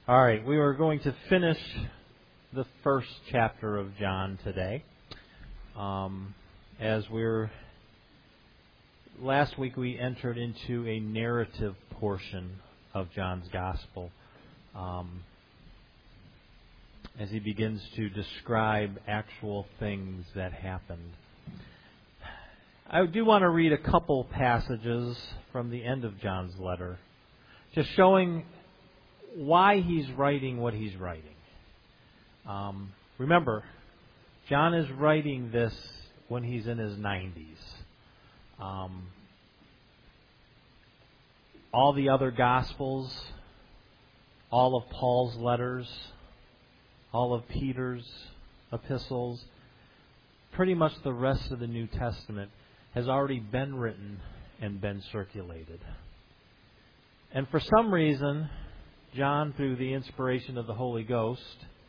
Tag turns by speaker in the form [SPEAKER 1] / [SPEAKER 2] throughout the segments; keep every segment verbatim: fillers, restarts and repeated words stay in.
[SPEAKER 1] All right, we are going to finish the first chapter of John today. Um, as we're last week, we entered into a narrative portion of John's Gospel, um, as he begins to describe actual things that happened. I do want to read a couple passages from the end of John's letter, just showing why he's writing what he's writing. Um, remember, John is writing this when he's in his nineties. Um, all the other Gospels, all of Paul's letters, all of Peter's epistles, pretty much the rest of the New Testament has already been written and been circulated. And for some reason, John, through the inspiration of the Holy Ghost,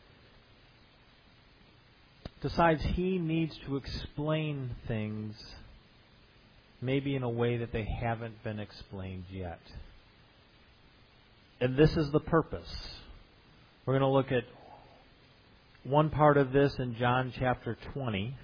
[SPEAKER 1] decides he needs to explain things maybe in a way that they haven't been explained yet. And this is the purpose. We're going to look at one part of this in John chapter twenty,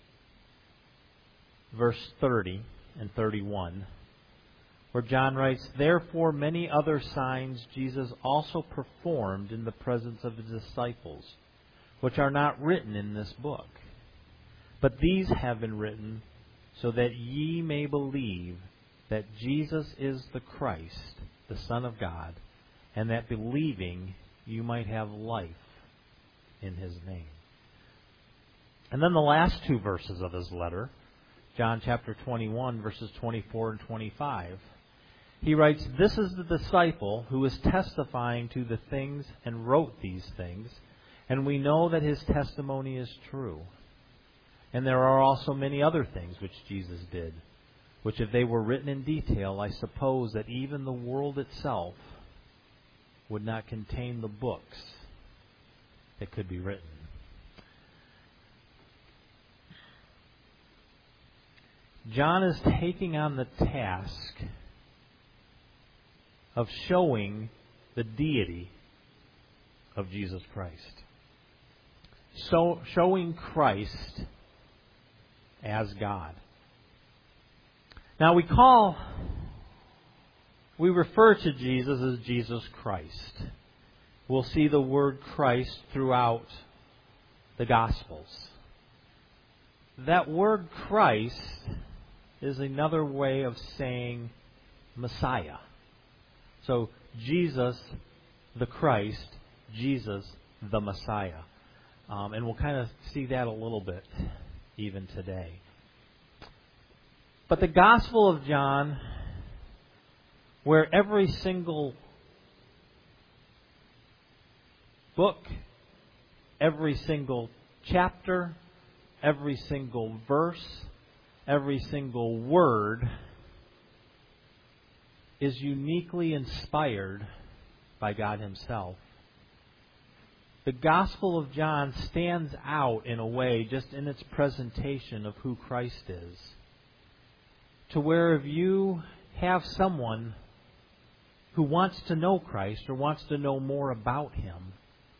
[SPEAKER 1] verse thirty and thirty-one. Where John writes, "Therefore many other signs Jesus also performed in the presence of his disciples, which are not written in this book. But these have been written so that ye may believe that Jesus is the Christ, the Son of God, and that believing you might have life in his name." And then the last two verses of his letter, John chapter twenty-one, verses twenty-four and twenty-five. He writes, "This is the disciple who is testifying to the things and wrote these things, and we know that his testimony is true. And there are also many other things which Jesus did, which if they were written in detail, I suppose that even the world itself would not contain the books that could be written." John is taking on the task of showing the deity of Jesus Christ. So, showing Christ as God. Now we call, we refer to Jesus as Jesus Christ. We'll see the word Christ throughout the Gospels. That word Christ is another way of saying Messiah. So, Jesus the Christ, Jesus the Messiah. Um, and we'll kind of see that a little bit even today. But the Gospel of John, where every single book, every single chapter, every single verse, every single word is uniquely inspired by God Himself. The Gospel of John stands out in a way just in its presentation of who Christ is. To where if you have someone who wants to know Christ or wants to know more about Him,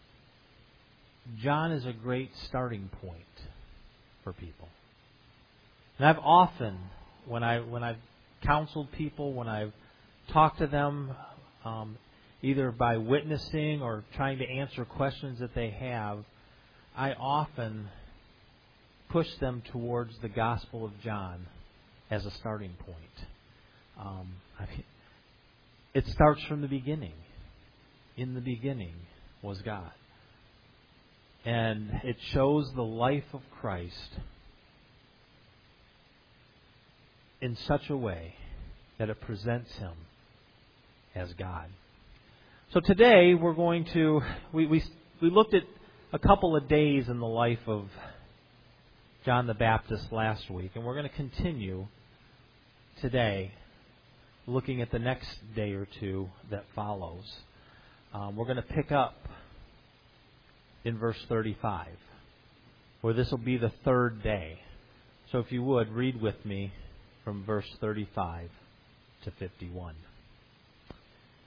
[SPEAKER 1] John is a great starting point for people. And I've often, when I when I've counseled people, when I've talked to them, um, either by witnessing or trying to answer questions that they have, I often push them towards the Gospel of John as a starting point. Um, I mean, it starts from the beginning. In the beginning was God. And it shows the life of Christ in such a way that it presents Him as God. So today we're going to, we, we, we looked at a couple of days in the life of John the Baptist last week, and we're going to continue today looking at the next day or two that follows. Um, we're going to pick up in verse thirty-five, where this will be the third day. So if you would, read with me from verse thirty-five to fifty-one.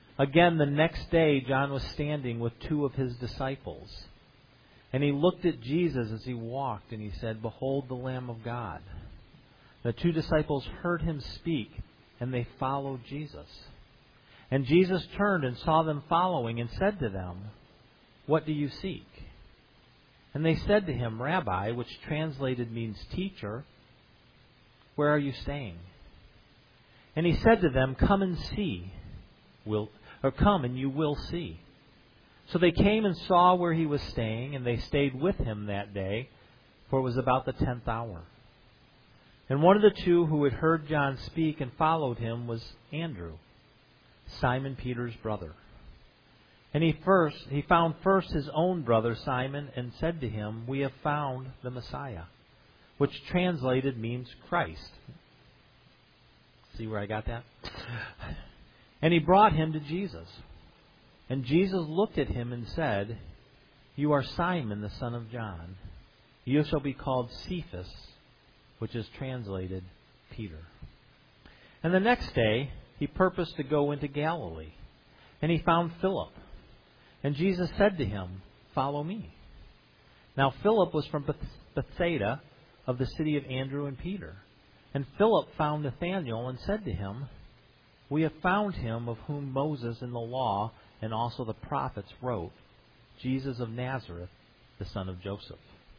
[SPEAKER 1] Again, the next day, John was standing with two of his disciples. And he looked at Jesus as he walked, and he said, "Behold the Lamb of God." The two disciples heard him speak, and they followed Jesus. And Jesus turned and saw them following and said to them, "What do you seek?" And they said to him, "Rabbi," which translated means teacher, "where are you staying?" And he said to them, "Come and see." Will, or come and you will see. So they came and saw where he was staying, and they stayed with him that day, for it was about the tenth hour. And one of the two who had heard John speak and followed him was Andrew, Simon Peter's brother. And he first he found first his own brother Simon and said to him, "We have found the Messiah," which translated means Christ. See where I got that? And he brought him to Jesus. And Jesus looked at him and said, "You are Simon, the son of John. You shall be called Cephas," which is translated Peter. And the next day he purposed to go into Galilee. And he found Philip. And Jesus said to him, "Follow me." Now Philip was from Bethsaida, of the city of Andrew and Peter. And Philip found Nathanael and said to him, "We have found him of whom Moses in the law and also the prophets wrote, Jesus of Nazareth, the son of Joseph."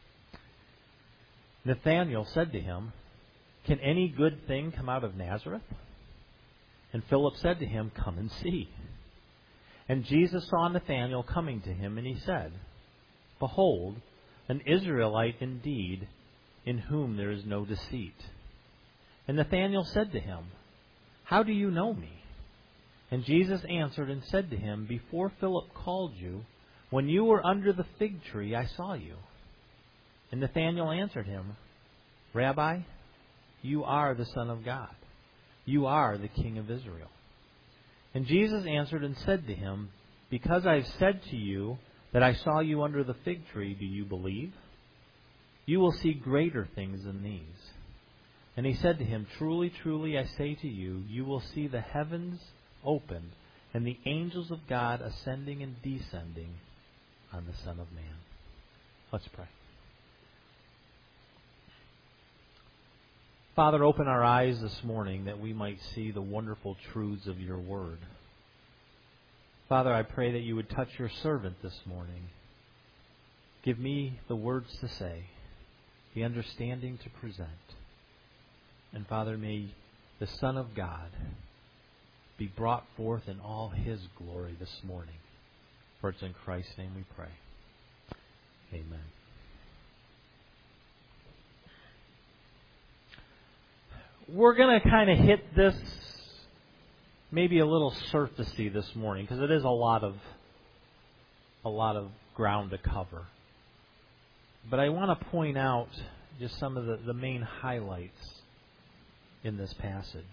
[SPEAKER 1] Nathanael said to him, "Can any good thing come out of Nazareth?" And Philip said to him, "Come and see." And Jesus saw Nathanael coming to him, and he said, "Behold, an Israelite indeed, in whom there is no deceit." And Nathanael said to him, "How do you know me?" And Jesus answered and said to him, "Before Philip called you, when you were under the fig tree, I saw you." And Nathanael answered him, "Rabbi, you are the Son of God. You are the King of Israel." And Jesus answered and said to him, "Because I have said to you that I saw you under the fig tree, do you believe? You will see greater things than these." And he said to him, "Truly, truly, I say to you, you will see the heavens opened, and the angels of God ascending and descending on the Son of Man." Let's pray. Father, open our eyes this morning that we might see the wonderful truths of your word. Father, I pray that you would touch your servant this morning. Give me the words to say, the understanding to present. And Father, may the Son of God be brought forth in all his glory this morning. For it's in Christ's name we pray. Amen. We're going to kind of hit this maybe a little surfacey this morning, because it is a lot of a lot of ground to cover. But I want to point out just some of the, the main highlights in this passage.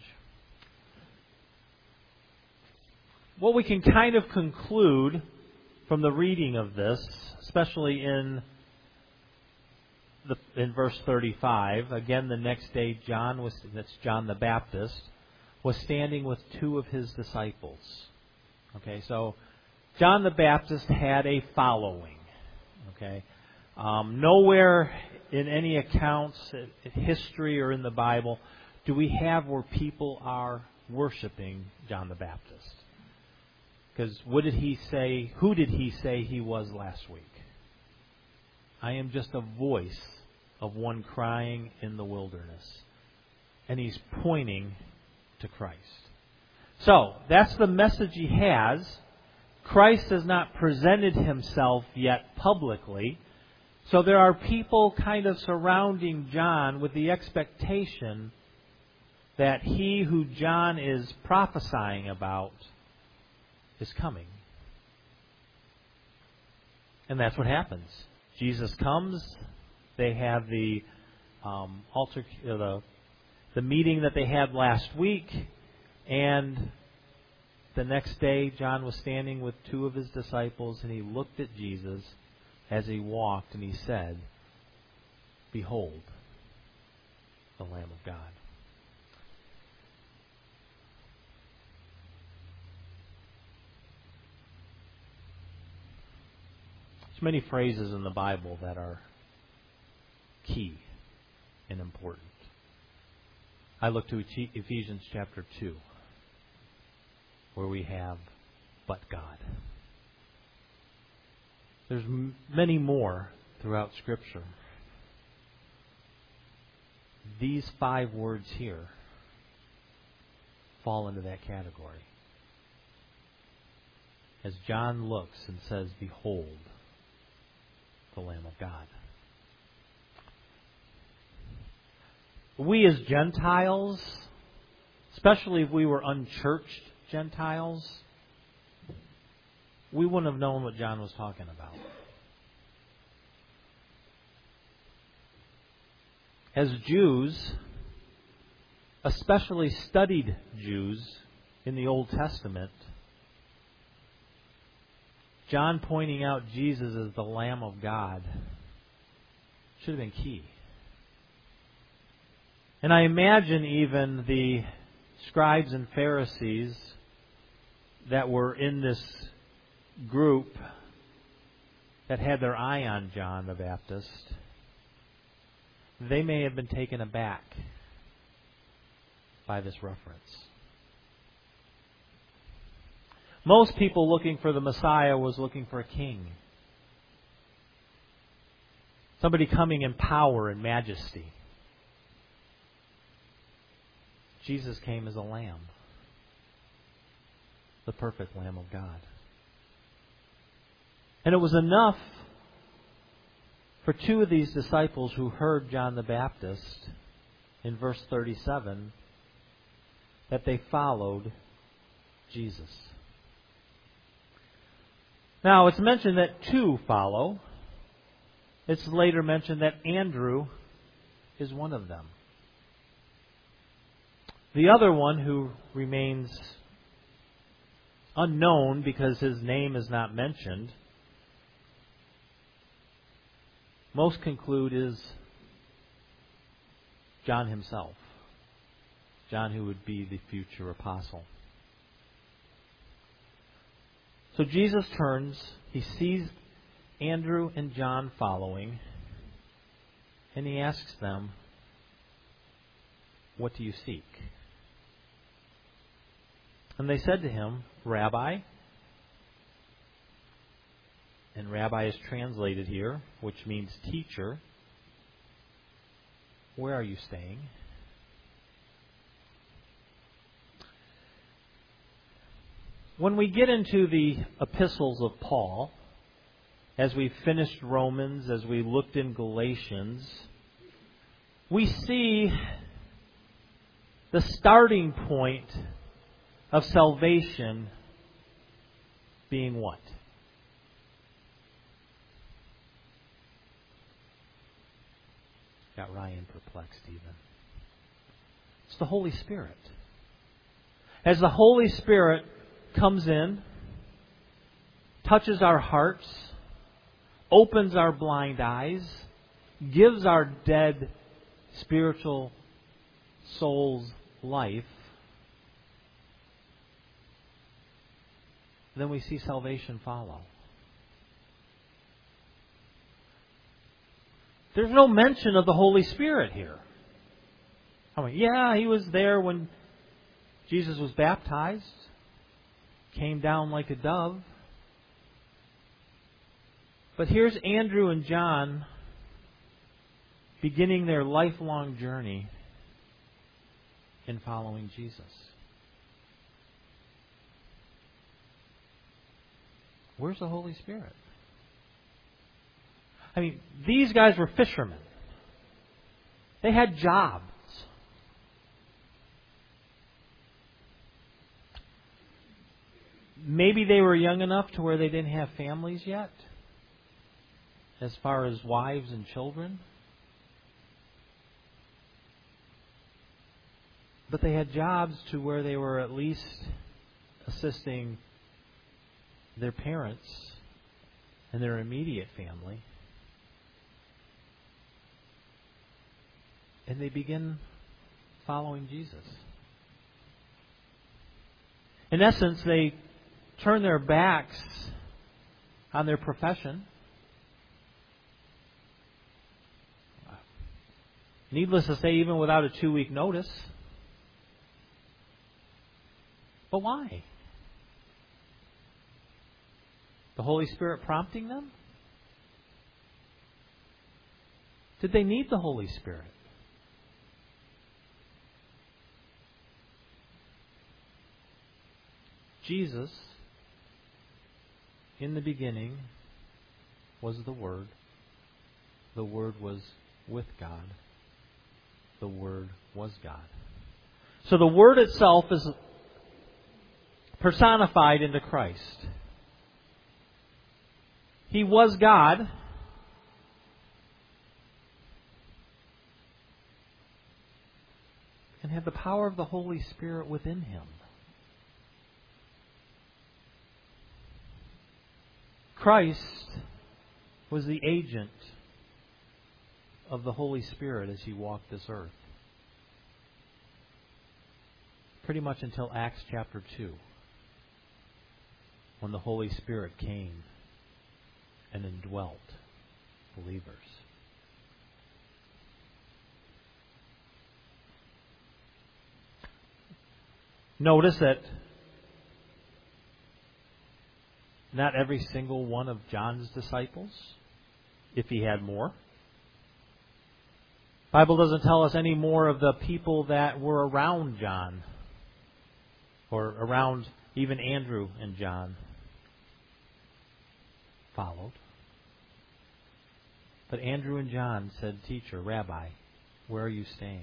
[SPEAKER 1] What we can kind of conclude from the reading of this, especially in the, in verse thirty-five, again the next day John was that's John the Baptist was standing with two of his disciples. Okay, so John the Baptist had a following. Okay, um, nowhere in any accounts, in history or in the Bible, do we have where people are worshiping John the Baptist. Because what did he say? Who did he say he was last week? "I am just a voice of one crying in the wilderness." And he's pointing to Christ. So, that's the message he has. Christ has not presented himself yet publicly. So there are people kind of surrounding John with the expectation that he who John is prophesying about is coming. And that's what happens. Jesus comes. They have the um, altar, uh, the the meeting that they had last week, and the next day John was standing with two of his disciples, and he looked at Jesus as he walked, and he said, "Behold, the Lamb of God." There's many phrases in the Bible that are key and important. I look to Ephesians chapter two, where we have, but God. There's m- many more throughout Scripture. These five words here fall into that category. As John looks and says, behold, the Lamb of God. We as Gentiles, especially if we were unchurched Gentiles, we wouldn't have known what John was talking about. As Jews, especially studied Jews in the Old Testament, John pointing out Jesus as the Lamb of God should have been key. And I imagine even the scribes and Pharisees that were in this group that had their eye on John the Baptist, they may have been taken aback by this reference. Most people looking for the Messiah was looking for a king. Somebody coming in power and majesty. Jesus came as a lamb. The perfect Lamb of God. And it was enough for two of these disciples who heard John the Baptist in verse thirty-seven that they followed Jesus. Now, it's mentioned that two follow. It's later mentioned that Andrew is one of them. The other one, who remains unknown because his name is not mentioned, most conclude is John himself. John, who would be the future apostle. So Jesus turns, he sees Andrew and John following, and he asks them, "What do you seek?" And they said to him, "Rabbi," and Rabbi is translated here, which means teacher, "where are you staying?" When we get into the epistles of Paul, as we finished Romans, as we looked in Galatians, we see the starting point of salvation being what? Got Ryan perplexed even. It's the Holy Spirit. As the Holy Spirit comes in, touches our hearts, opens our blind eyes, gives our dead spiritual souls life, then we see salvation follow. There's no mention of the Holy Spirit here. I mean, yeah, He was there when Jesus was baptized, came down like a dove. But here's Andrew and John beginning their lifelong journey in following Jesus. Where's the Holy Spirit? I mean, these guys were fishermen. They had jobs. Maybe they were young enough to where they didn't have families yet, as far as wives and children. But they had jobs to where they were at least assisting their parents and their immediate family. And they begin following Jesus. In essence, they turn their backs on their profession Needless to say, even without a two-week notice. But why? The Holy Spirit prompting them? Did they need the Holy Spirit? Jesus, in the beginning, was the Word. The Word was with God. The Word was God. So the Word itself is personified into Christ. He was God. And had the power of the Holy Spirit within Him. Christ was the agent of the Holy Spirit as He walked this earth. Pretty much until Acts chapter two, when the Holy Spirit came and indwelt believers. Notice that not every single one of John's disciples, if he had more. The Bible doesn't tell us any more of the people that were around John, or around even Andrew and John followed. But Andrew and John said, "Teacher, Rabbi, where are you staying?"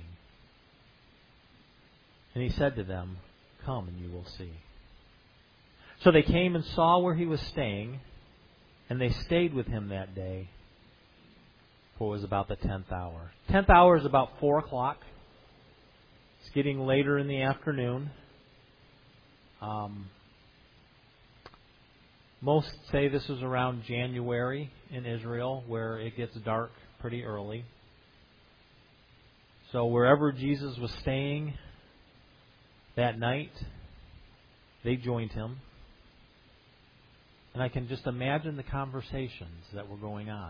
[SPEAKER 1] And he said to them, "Come and you will see." So they came and saw where he was staying, and they stayed with him that day, for it was about the tenth hour. Tenth hour is about four o'clock. It's getting later in the afternoon. Um, most say this was around January in Israel, where it gets dark pretty early. So wherever Jesus was staying that night, they joined him. And I can just imagine the conversations that were going on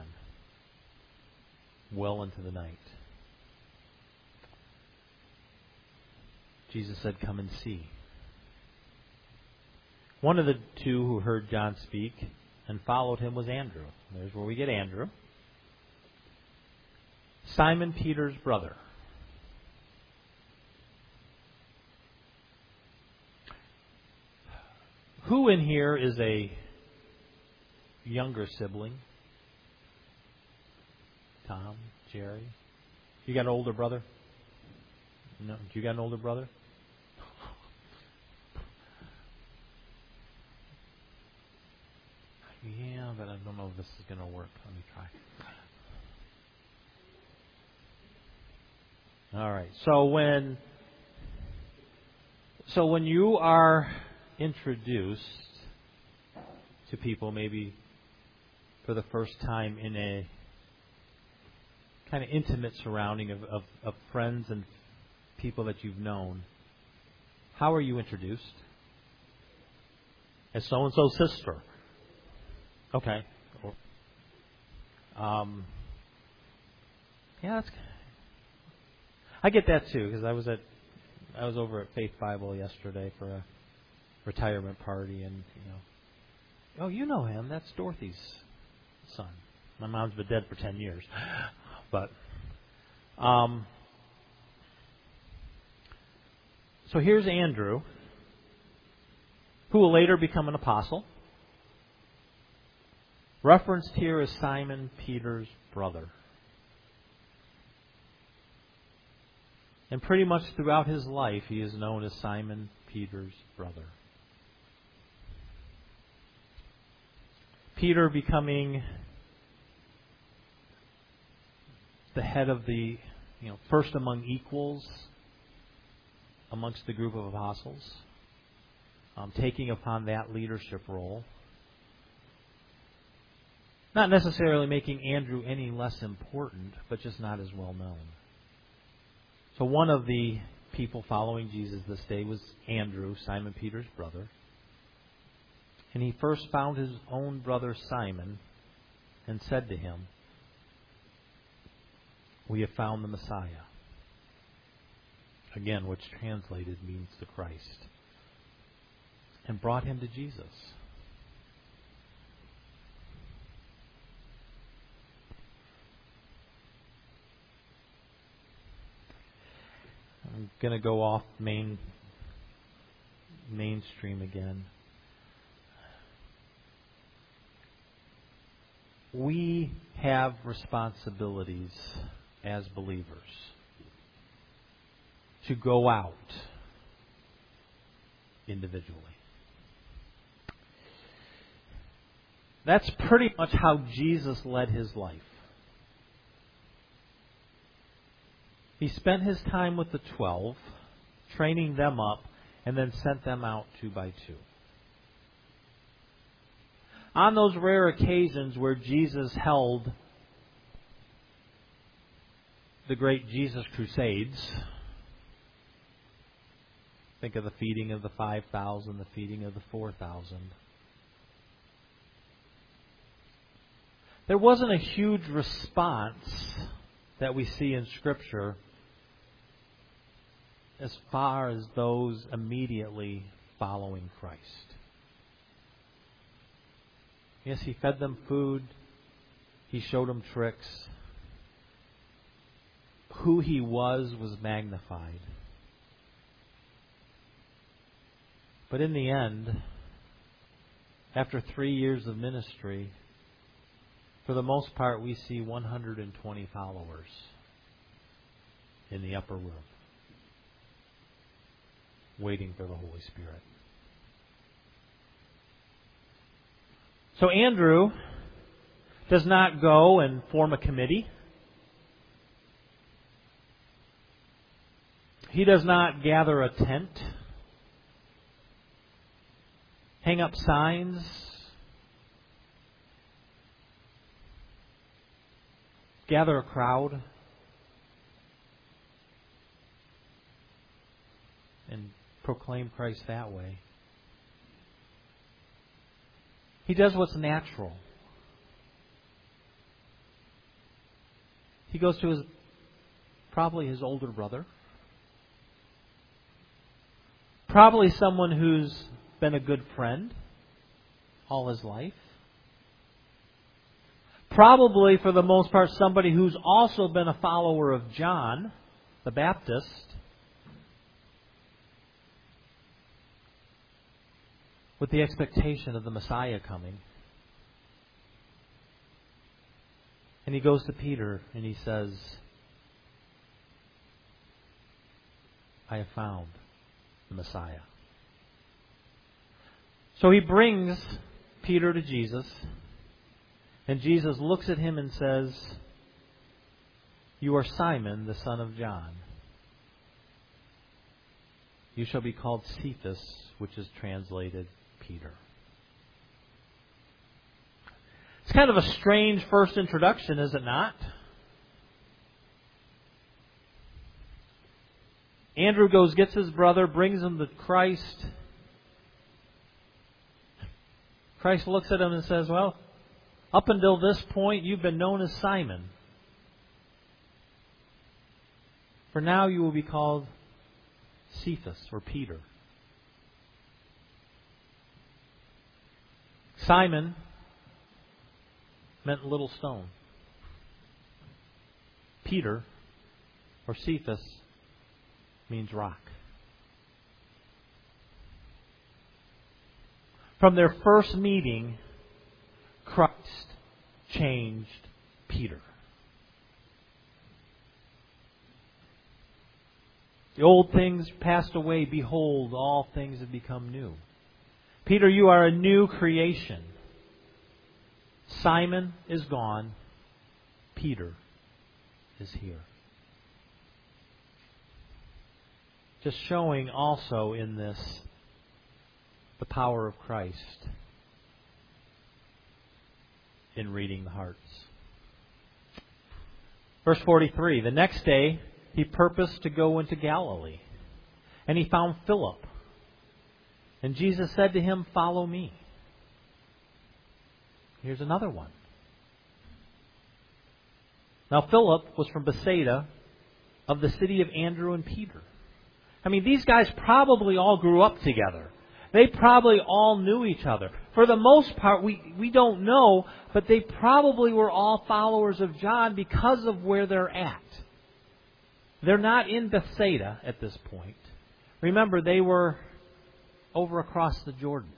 [SPEAKER 1] well into the night. Jesus said, "Come and see." One of the two who heard John speak and followed him was Andrew. There's where we get Andrew. Simon Peter's brother. Who in here is a younger sibling? Tom, Jerry? You got an older brother? No, you got an older brother? Yeah, but I don't know if this is going to work. Let me try. All right. So when so when you are introduced to people, maybe for the first time in a kind of intimate surrounding of, of, of friends and people that you've known, how are you introduced? As so-and-so's sister. Okay. Um, yeah, that's, I get that too, because I was at I was over at Faith Bible yesterday for a retirement party, and you know, oh, you know him? That's Dorothy's son. My mom's been dead for ten years, but um, so here's Andrew, who will later become an apostle. Referenced here as Simon Peter's brother. And pretty much throughout his life, he is known as Simon Peter's brother. Peter becoming the head of the, you know, first among equals amongst the group of apostles, um, taking upon that leadership role. Not necessarily making Andrew any less important, but just not as well known. So one of the people following Jesus this day was Andrew, Simon Peter's brother. And he first found his own brother Simon and said to him, "We have found the Messiah." again, which translated means the Christ, and brought him to Jesus. I'm going to go off main mainstream again. We have responsibilities as believers to go out individually. That's pretty much how Jesus led his life. He spent his time with the twelve, training them up, and then sent them out two by two. On those rare occasions where Jesus held the great Jesus Crusades, think of the feeding of the five thousand, the feeding of the four thousand. There wasn't a huge response that we see in Scripture as far as those immediately following Christ. Yes, he fed them food. He showed them tricks. Who he was was magnified. But in the end, after three years of ministry, for the most part, we see one hundred twenty followers in the upper room, waiting for the Holy Spirit. So Andrew does not go and form a committee. He does not gather a tent, hang up signs, gather a crowd, and proclaim Christ that way. He does what's natural. He goes to his, probably his older brother. Probably someone who's been a good friend all his life. Probably, for the most part, somebody who's also been a follower of John the Baptist. With the expectation of the Messiah coming. And he goes to Peter and he says, I have found the Messiah. So he brings Peter to Jesus, and Jesus looks at him and says, you are Simon, the son of John. You shall be called Cephas, which is translated Peter. It's kind of a strange first introduction, is it not? Andrew goes, gets his brother, brings him to Christ. Christ looks at him and says, well, up until this point, you've been known as Simon. For now, you will be called Cephas, or Peter. Simon meant little stone. Peter, or Cephas, means rock. From their first meeting, Christ changed Peter. The old things passed away. Behold, all things have become new. Peter, you are a new creation. Simon is gone. Peter is here. Just showing also in this the power of Christ in reading the hearts. Verse forty-three, the next day he purposed to go into Galilee, and he found Philip. And Jesus said to him, follow me. Here's another one. Now Philip was from Bethsaida, of the city of Andrew and Peter. I mean, these guys probably all grew up together. They probably all knew each other. For the most part, we, we don't know, but they probably were all followers of John because of where they're at. They're not in Bethsaida at this point. Remember, they were over across the Jordan.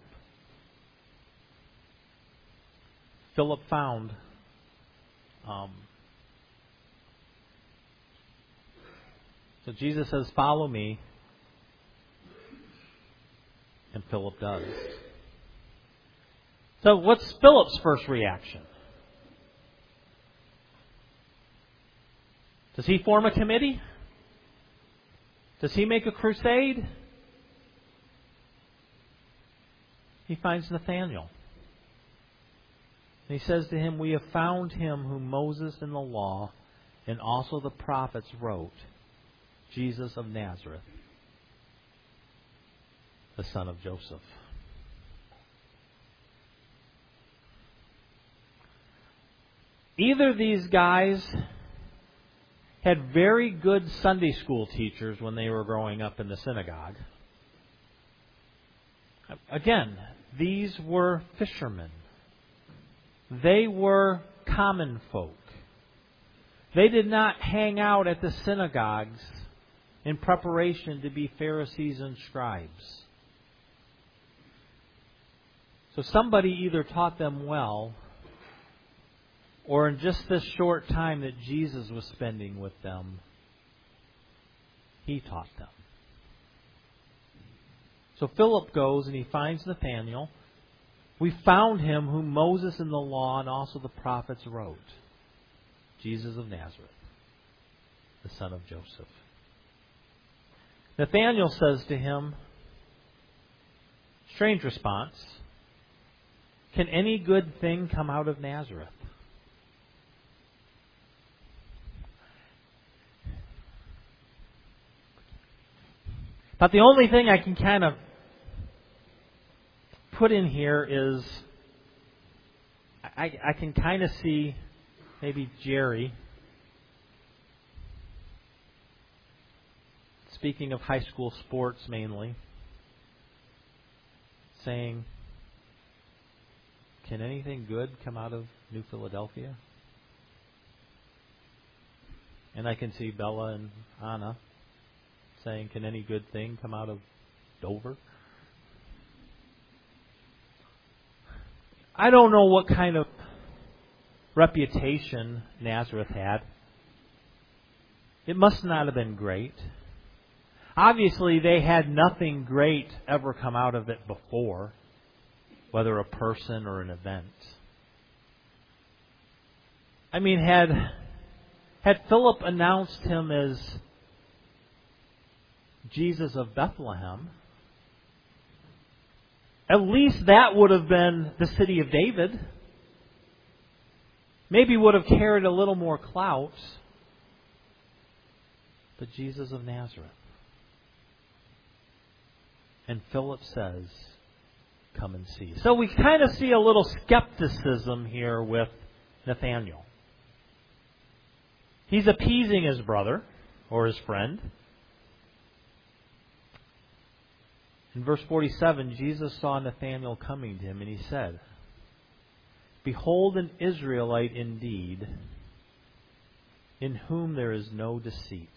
[SPEAKER 1] Philip found um, so Jesus says, "Follow me." And Philip does. So what's Philip's first reaction? Does he form a committee? Does he make a crusade? He finds Nathanael. And he says to him, "We have found him whom Moses in the law and also the prophets wrote, Jesus of Nazareth, the son of Joseph." Either these guys had very good Sunday school teachers when they were growing up in the synagogue. Again, these were fishermen. They were common folk. They did not hang out at the synagogues in preparation to be Pharisees and scribes. So somebody either taught them well, or in just this short time that Jesus was spending with them, He taught them. So Philip goes and he finds Nathanael. "We found him whom Moses in the law and also the prophets wrote, Jesus of Nazareth, the son of Joseph." Nathanael says to him, strange response, "Can any good thing come out of Nazareth?" But the only thing I can kind of put in here is I, I can kind of see maybe Jerry, speaking of high school sports mainly, saying, "Can anything good come out of New Philadelphia?" And I can see Bella and Anna saying, "Can any good thing come out of Dover?" I don't know what kind of reputation Nazareth had. It must not have been great. Obviously, they had nothing great ever come out of it before, whether a person or an event. I mean, had had Philip announced him as Jesus of Bethlehem, at least that would have been the city of David. Maybe would have carried a little more clout. But Jesus of Nazareth. And Philip says, "Come and see." So we kind of see a little skepticism here with Nathanael. He's appeasing his brother or his friend. In verse forty-seven, Jesus saw Nathanael coming to him, and he said, "Behold an Israelite indeed, in whom there is no deceit."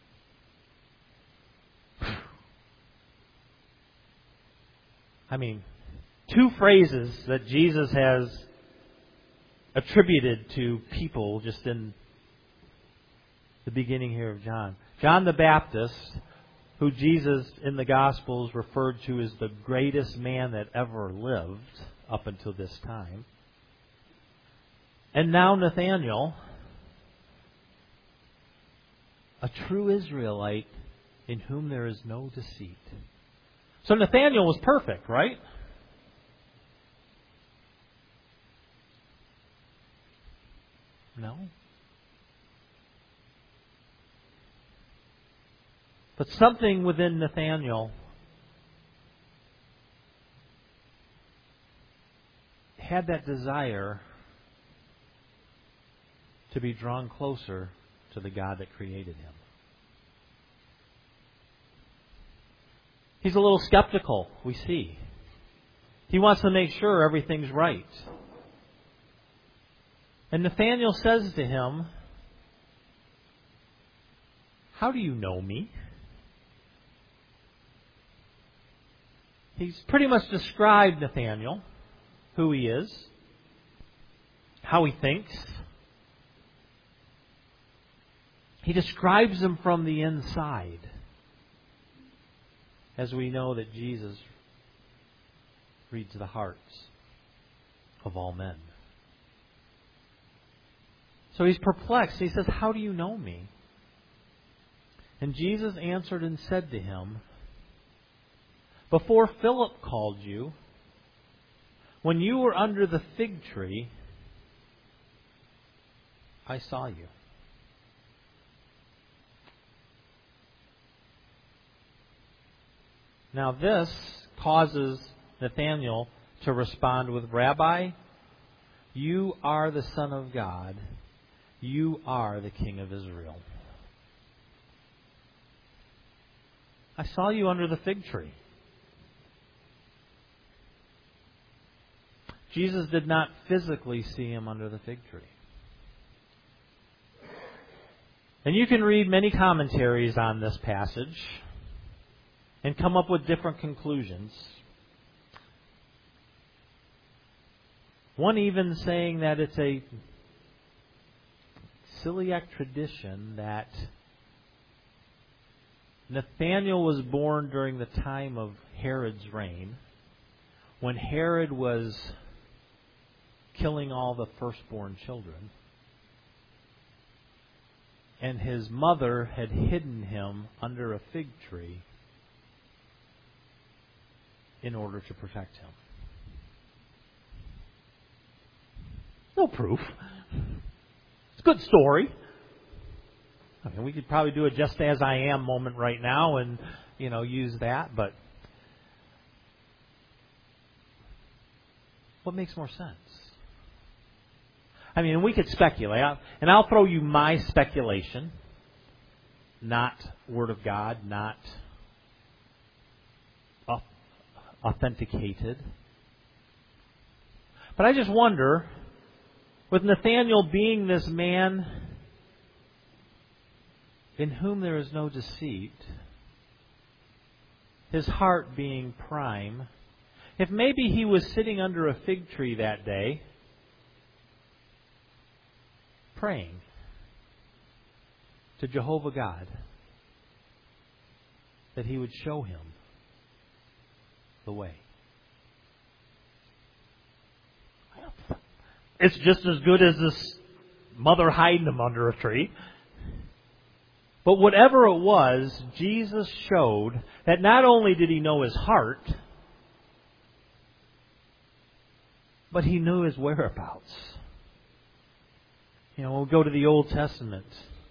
[SPEAKER 1] I mean, two phrases that Jesus has attributed to people just in the beginning here of John. John the Baptist, who Jesus in the Gospels referred to as the greatest man that ever lived up until this time. And now Nathanael, a true Israelite in whom there is no deceit. So Nathanael was perfect, right? No. But something within Nathanael had that desire to be drawn closer to the God that created him. He's a little skeptical, we see. He wants to make sure everything's right. And Nathanael says to him, "How do you know me?" He's pretty much described Nathanael, who he is, how he thinks. He describes him from the inside, as we know that Jesus reads the hearts of all men. So he's perplexed. He says, "How do you know me?" And Jesus answered and said to him, "Before Philip called you, when you were under the fig tree, I saw you." Now this causes Nathanael to respond with, "Rabbi, you are the Son of God. You are the King of Israel." I saw you under the fig tree. Jesus did not physically see him under the fig tree. And you can read many commentaries on this passage and come up with different conclusions. One even saying that it's a Syriac tradition that Nathanael was born during the time of Herod's reign, when Herod was killing all the firstborn children, and his mother had hidden him under a fig tree in order to protect him. No proof. It's a good story. I mean, we could probably do a just as I am moment right now and, you know, use that, but what makes more sense? I mean, we could speculate, and I'll throw you my speculation, not Word of God, not authenticated. But I just wonder, with Nathanael being this man in whom there is no deceit, his heart being prime, if maybe he was sitting under a fig tree that day, praying to Jehovah God that He would show him the way. It's just as good as this mother hiding him under a tree. But whatever it was, Jesus showed that not only did He know his heart, but He knew his whereabouts. You know, when we go to the Old Testament,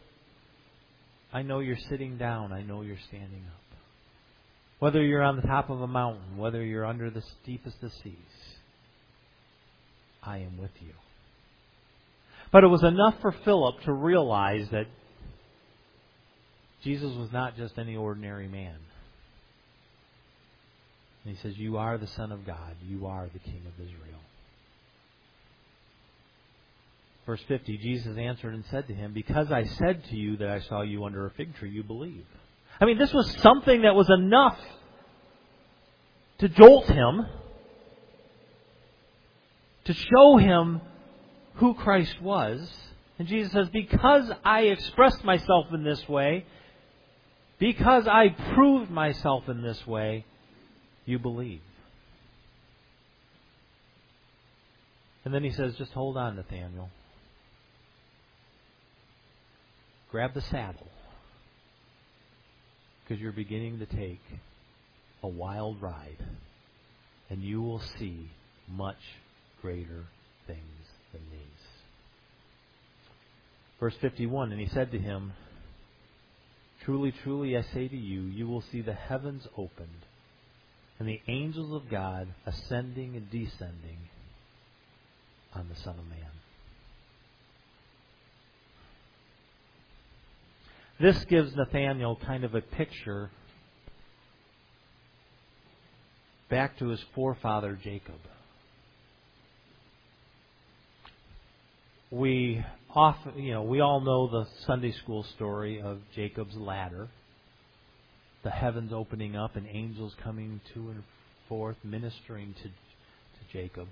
[SPEAKER 1] I know you're sitting down, I know you're standing up. Whether you're on the top of a mountain, whether you're under the deepest of seas, I am with you. But it was enough for Philip to realize that Jesus was not just any ordinary man. And he says, "You are the Son of God. You are the King of Israel." Verse fifty, Jesus answered and said to him, "Because I said to you that I saw you under a fig tree, you believe." I mean, this was something that was enough to jolt him, to show him who Christ was. And Jesus says, because I expressed myself in this way, because I proved myself in this way, you believe. And then he says, just hold on, Nathanael. Grab the saddle, because you're beginning to take a wild ride, and you will see much greater things than these. Verse fifty-one, and he said to him, "Truly, truly, I say to you, you will see the heavens opened, and the angels of God ascending and descending on the Son of Man." This gives Nathanael kind of a picture back to his forefather Jacob. We often, you know, we all know the Sunday school story of Jacob's ladder. The heavens opening up and angels coming to and forth, ministering to, to Jacob.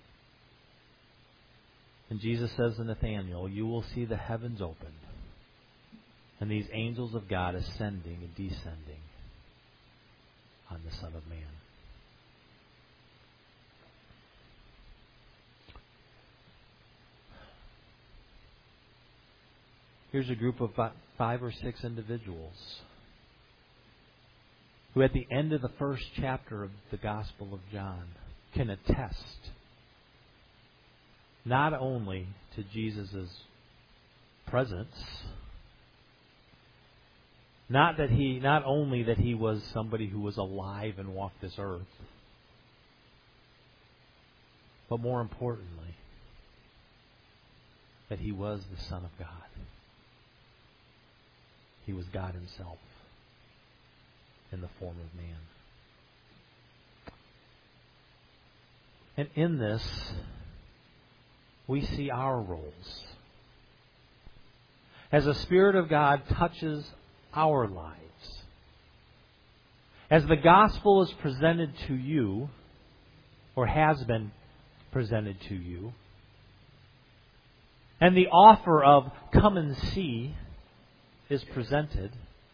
[SPEAKER 1] And Jesus says to Nathanael, you will see the heavens opened and these angels of God ascending and descending on the Son of Man. Here's a group of five or six individuals who at the end of the first chapter of the Gospel of John can attest not only to Jesus' presence, not that he, not only that he was somebody who was alive and walked this earth, but more importantly, that he was the Son of God. He was God himself in the form of man. And in this, we see our roles. As the Spirit of God touches our lives, as the gospel is presented to you, or has been presented to you, and the offer of come and see is presented,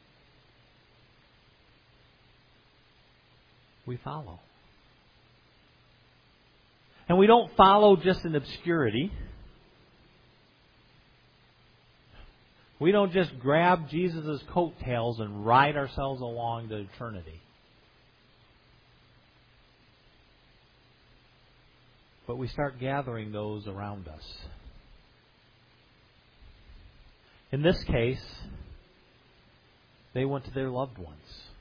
[SPEAKER 1] we follow. And we don't follow just in obscurity. We don't just grab Jesus' coattails and ride ourselves along to eternity. But we start gathering those around us. In this case, they went to their loved ones.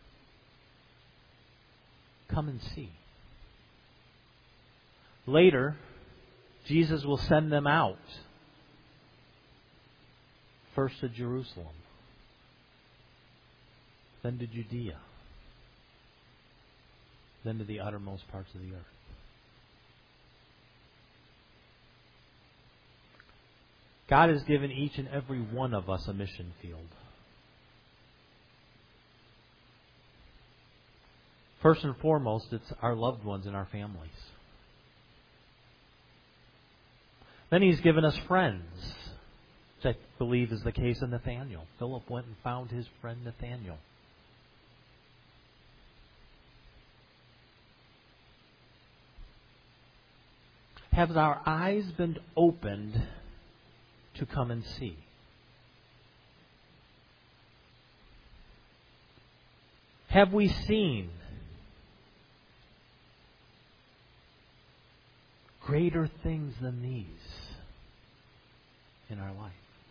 [SPEAKER 1] Come and see. Later, Jesus will send them out. First to Jerusalem, then to Judea, then to the uttermost parts of the earth. God has given each and every one of us a mission field. First and foremost, it's our loved ones and our families. Then He's given us friends, which I believe is the case of Nathanael. Philip went and found his friend Nathanael. Have our eyes been opened to come and see? Have we seen greater things than these in our life?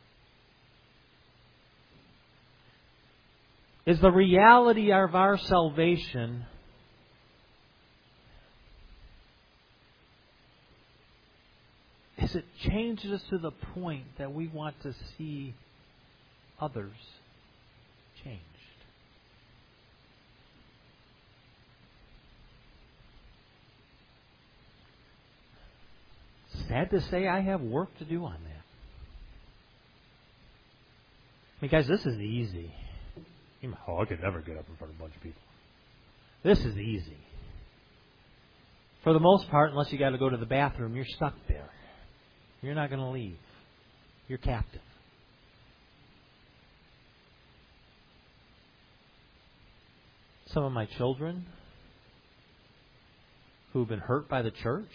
[SPEAKER 1] Is the reality of our salvation Has it changed us to the point that we want to see others changed? Sad to say, I have work to do on that. I mean, guys, this is easy. Oh, I could never get up in front of a bunch of people. This is easy. For the most part, unless you got to go to the bathroom, you're stuck there. You're not going to leave. You're captive. Some of my children who've been hurt by the church,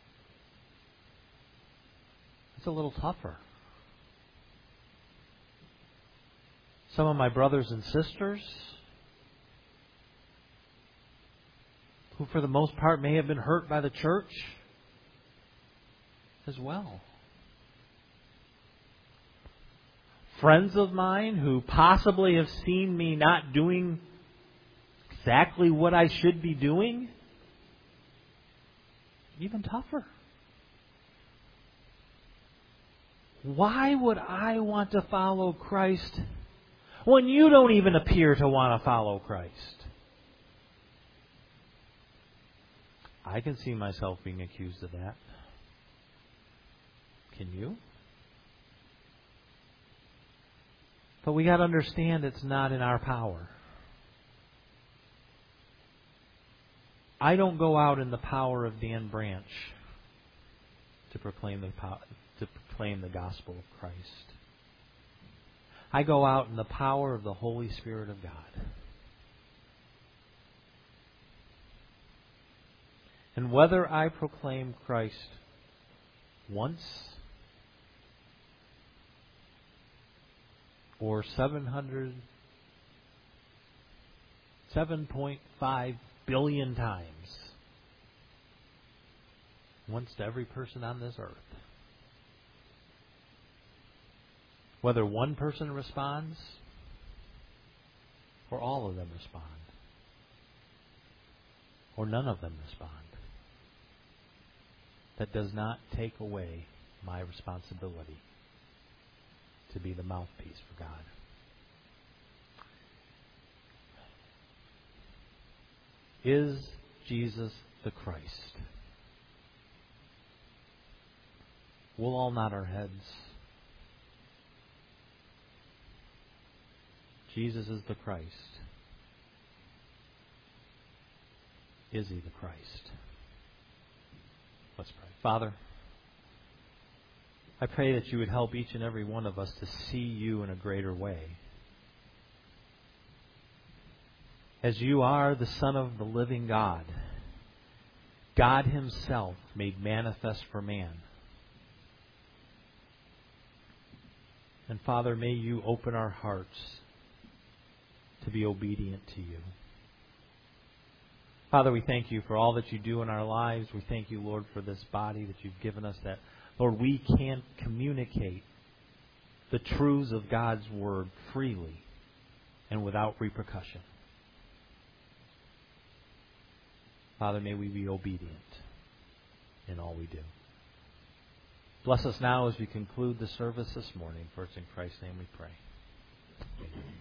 [SPEAKER 1] it's a little tougher. Some of my brothers and sisters who for the most part may have been hurt by the church as well. Friends of mine who possibly have seen me not doing exactly what I should be doing, even tougher. Why would I want to follow Christ when you don't even appear to want to follow Christ? I can see myself being accused of that. Can you? But we got to understand it's not in our power. I don't go out in the power of Dan Branch to proclaim the po- to proclaim the gospel of Christ. I go out in the power of the Holy Spirit of God. And whether I proclaim Christ once or seven hundred, seven point five billion times, once to every person on this earth, whether one person responds or all of them respond, or none of them respond, that does not take away my responsibility to be the mouthpiece for God. Is Jesus the Christ? We'll all nod our heads. Jesus is the Christ. Is He the Christ? Let's pray. Father, I pray that You would help each and every one of us to see You in a greater way. As You are the Son of the living God, God Himself made manifest for man. And Father, may You open our hearts to be obedient to You. Father, we thank You for all that You do in our lives. We thank You, Lord, for this body that You've given us, that, Lord, we can communicate the truths of God's Word freely and without repercussion. Father, may we be obedient in all we do. Bless us now as we conclude the service this morning. For it's in Christ's name we pray. Amen.